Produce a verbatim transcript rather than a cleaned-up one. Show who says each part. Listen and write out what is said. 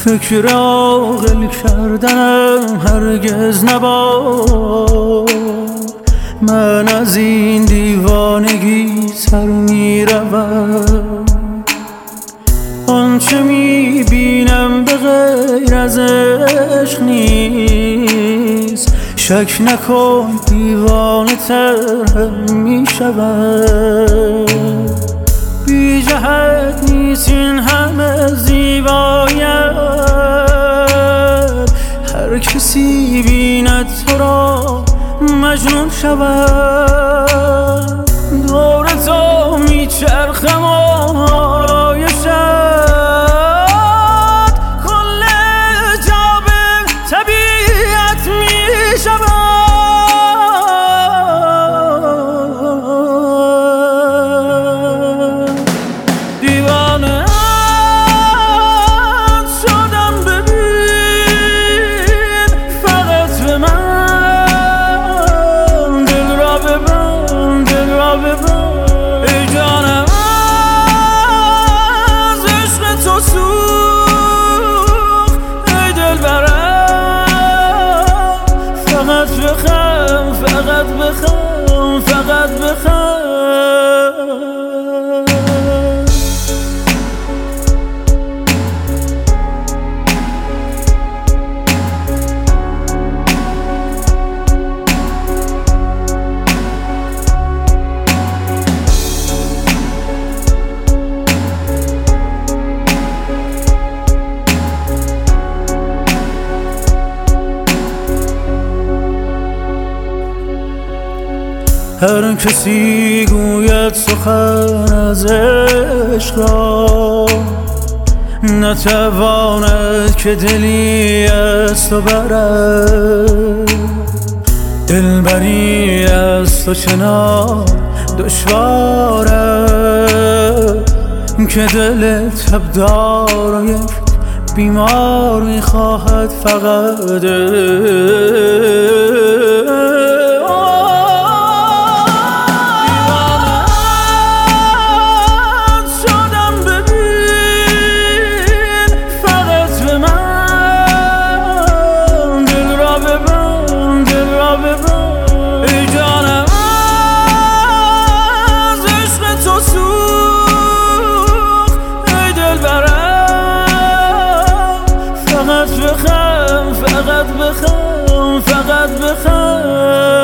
Speaker 1: فکر عاقل کردنم هرگز نباد. من از این دیوانگی سر می روم، آنچه می بینم به غیر از عشق نیست. شک نکن دیوانه تر می شود. بی جهت نیست این همه زیبایت، هر کسی بیند تو را مجنون شود. دور تو می چرخم آرایشت، کل جا به طبیعت می شود. دیوانه شدم ببین فقط به من، دل را ببند دل را ببند ای جانم. از عشق تو سوخت ای دلبرم، فقط بخم فقط بخم فقط بخم. هر کسی گوید سخن از عشق را، نتواند که دلی از تو برد. دلبری از تو چنان دشواره که دل تبدار و یک بیمار میخواهد فقط. ای جانم از عشق تو سوخت ای دلبرم، فقط بخم فقط بخم فقط بخم.